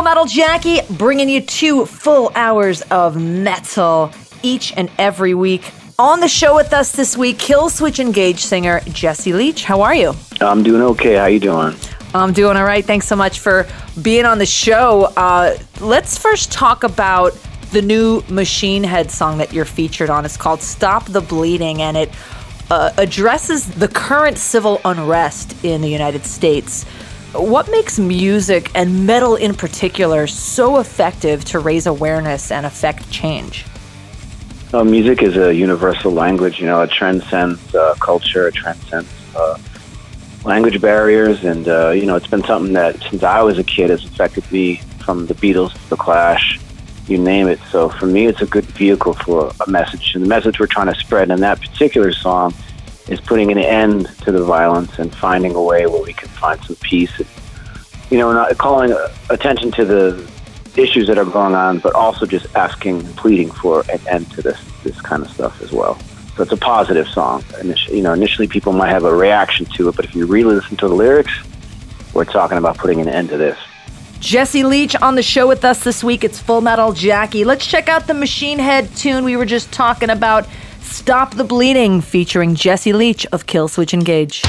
Full Metal Jackie, bringing you 2 full hours of metal each and every week. On the show with us this week, Killswitch Engage singer Jesse Leach. How are you? I'm doing okay. How you doing? I'm doing all right. Thanks so much for being on the show. Let's first talk about the new Machine Head song that you're featured on. It's called Stop the Bleeding, and it addresses the current civil unrest in the United States. What makes music, and metal in particular, so effective to raise awareness and affect change? Music is a universal language. You know, it transcends culture, it transcends language barriers, and it's been something that since I was a kid has affected me, from the Beatles to the Clash, you name it. So for me, it's a good vehicle for a message, and the message we're trying to spread in that particular song is putting an end to the violence and finding a way where we can find some peace. And, not calling attention to the issues that are going on, but also just asking and pleading for an end to this kind of stuff as well. So it's a positive song. Initially people might have a reaction to it, but if you really listen to the lyrics, we're talking about putting an end to this. Jesse Leach on the show with us this week. It's Full Metal Jackie. Let's check out the Machine Head tune we were just talking about. Stop the Bleeding, featuring Jesse Leach of Killswitch Engage.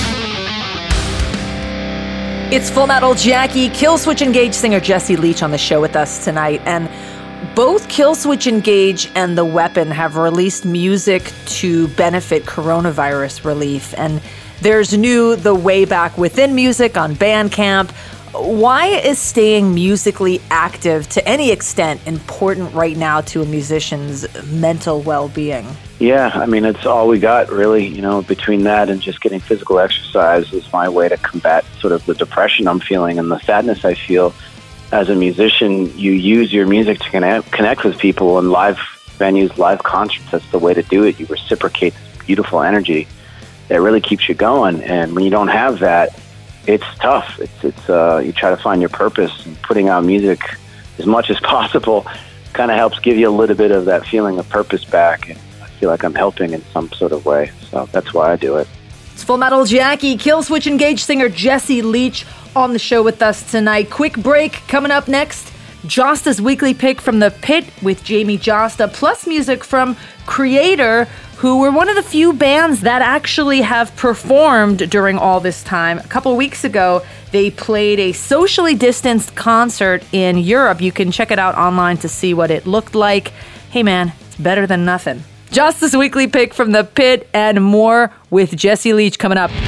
It's Full Metal Jackie, Killswitch Engage singer Jesse Leach on the show with us tonight. And both Killswitch Engage and The Weapon have released music to benefit coronavirus relief. And there's new The Way Back Within music on Bandcamp. Why is staying musically active to any extent important right now to a musician's mental well-being? Yeah, I mean, it's all we got, really. Between that and just getting physical exercise is my way to combat sort of the depression I'm feeling and the sadness I feel. As a musician, you use your music to connect with people in live venues, live concerts. That's the way to do it. You reciprocate this beautiful energy that really keeps you going. And when you don't have that, it's tough. It's you try to find your purpose, and putting out music as much as possible kind of helps give you a little bit of that feeling of purpose back, and I feel like I'm helping in some sort of way. So that's why I do it. It's Full Metal Jackie, Killswitch Engage singer Jesse Leach on the show with us tonight. Quick break coming up next. Josta's weekly pick from the Pit with Jamie Josta, plus music from Kreator, who were one of the few bands that actually have performed during all this time. A couple of weeks ago, they played a socially distanced concert in Europe. You can check it out online to see what it looked like. Hey man, it's better than nothing. Josta's weekly pick from the Pit and more with Jesse Leach coming up.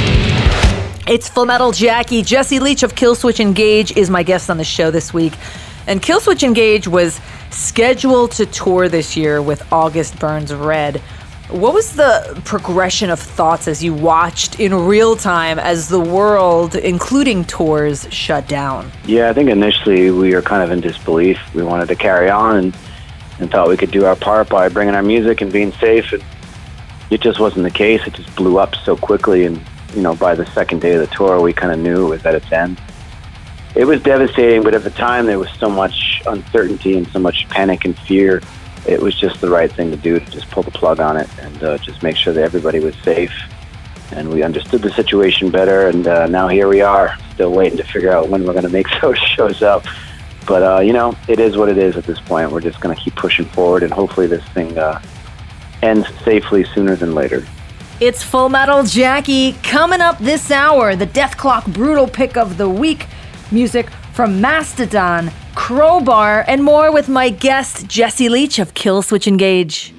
It's Full Metal Jackie. Jesse Leach of Killswitch Engage is my guest on the show this week. And Killswitch Engage was scheduled to tour this year with August Burns Red. What was the progression of thoughts as you watched in real time as the world, including tours, shut down? Yeah, I think initially we were kind of in disbelief. We wanted to carry on and thought we could do our part by bringing our music and being safe. And it just wasn't the case. It just blew up so quickly. And, by the second day of the tour, we kind of knew it was at its end. It was devastating, but at the time there was so much uncertainty and so much panic and fear. It was just the right thing to do, to just pull the plug on it and just make sure that everybody was safe. And we understood the situation better, and now here we are, still waiting to figure out when we're going to make those shows up. But, it is what it is at this point. We're just going to keep pushing forward, and hopefully this thing ends safely sooner than later. It's Full Metal Jackie. Coming up this hour, the Deathclock Brutal pick of the week. Music from Mastodon, Crowbar, and more with my guest, Jesse Leach of Killswitch Engage.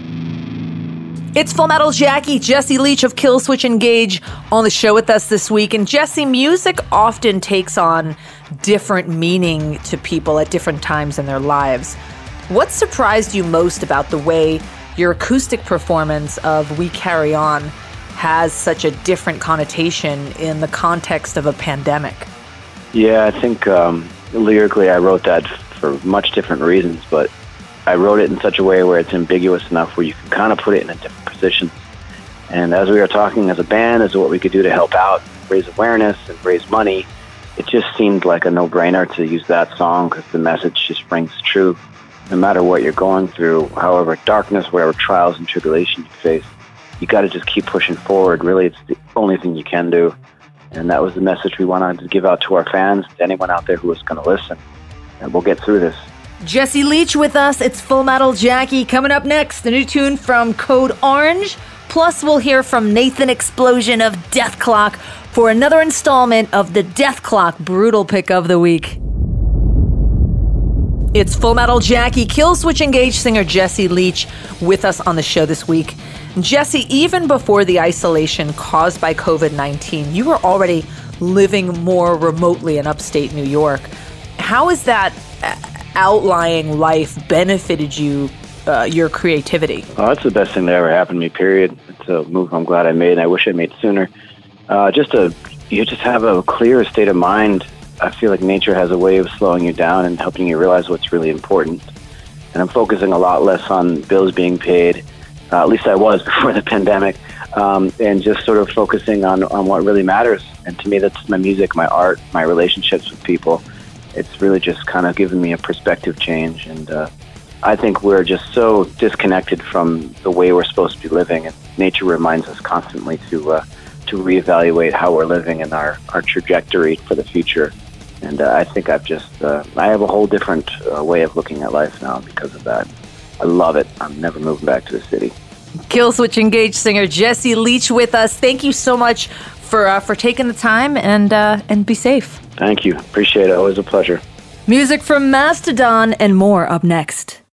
It's Full Metal Jackie, Jesse Leach of Killswitch Engage on the show with us this week. And Jesse, music often takes on different meaning to people at different times in their lives. What surprised you most about the way your acoustic performance of We Carry On has such a different connotation in the context of a pandemic? Yeah, I think lyrically I wrote that for much different reasons, but I wrote it in such a way where it's ambiguous enough where you can kind of put it in a different position. And as we were talking as a band, as to what we could do to help out, raise awareness and raise money, it just seemed like a no-brainer to use that song because the message just rings true. No matter what you're going through, however darkness, whatever trials and tribulation you face, you got to just keep pushing forward. Really, it's the only thing you can do. And that was the message we wanted to give out to our fans, to anyone out there who was going to listen. And we'll get through this. Jesse Leach with us. It's Full Metal Jackie. Coming up next, a new tune from Code Orange. Plus, we'll hear from Nathan Explosion of Dethklok for another installment of the Dethklok Brutal Pick of the Week. It's Full Metal Jackie, Killswitch Engage singer Jesse Leach with us on the show this week. Jesse, even before the isolation caused by COVID-19, you were already living more remotely in upstate New York. How has that outlying life benefited you, your creativity? Oh, that's the best thing that ever happened to me, period. It's a move I'm glad I made, and I wish I made sooner. You just have a clearer state of mind. I feel like nature has a way of slowing you down and helping you realize what's really important. And I'm focusing a lot less on bills being paid, at least I was before the pandemic, and just sort of focusing on what really matters. And to me, that's my music, my art, my relationships with people. It's really just kind of given me a perspective change. And I think we're just so disconnected from the way we're supposed to be living. And nature reminds us constantly to reevaluate how we're living and our trajectory for the future. And I think I have a whole different way of looking at life now because of that. I love it. I'm never moving back to the city. Killswitch Engage singer Jesse Leach with us. Thank you so much for taking the time, and be safe. Thank you. Appreciate it. Always a pleasure. Music from Mastodon and more up next.